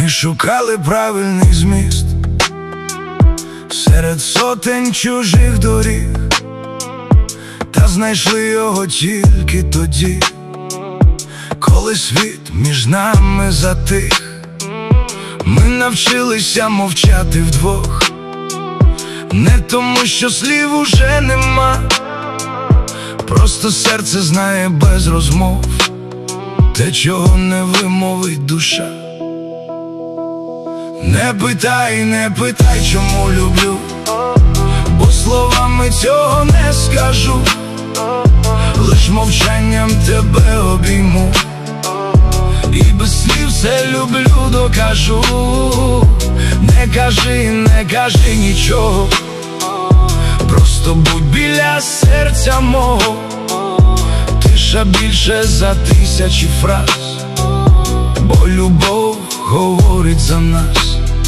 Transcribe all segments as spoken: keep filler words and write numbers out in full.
Ми шукали правильний зміст серед сотень чужих доріг, та знайшли його тільки тоді, коли світ між нами затих. Ми навчилися мовчати вдвох, не тому, що слів уже нема, просто серце знає без розмов те, чого не вимовить душа. Не питай, не питай, чому люблю, бо словами цього не скажу, лиш мовчанням тебе обійму, і без слів все люблю докажу. Не кажи, не кажи нічого, просто будь біля серця мого. Тиша більше за тисячі фраз, бо любов говорить за нас.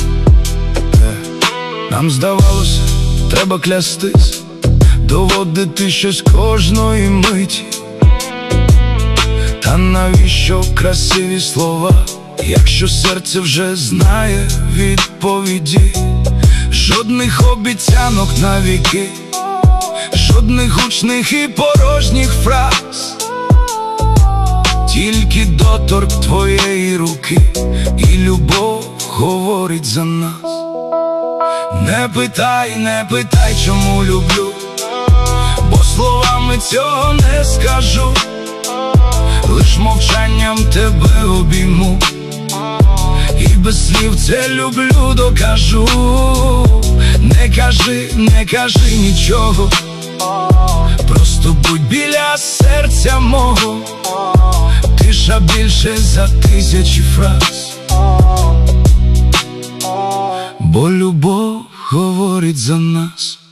Нам здавалося, треба клястись, доводити щось кожної миті. Та навіщо красиві слова, якщо серце вже знає відповіді? Жодних обіцянок на віки, жодних гучних і порожніх фраз, тільки доторк твоєї руки, і любов говорить за нас. Не питай, не питай, чому люблю, бо словами цього не скажу, лиш мовчанням тебе обійму, і без слів це люблю докажу. Не кажи, не кажи нічого, просто будь біля серця мого. Тиша більше за тисячі фраз, бо любов говорить за нас.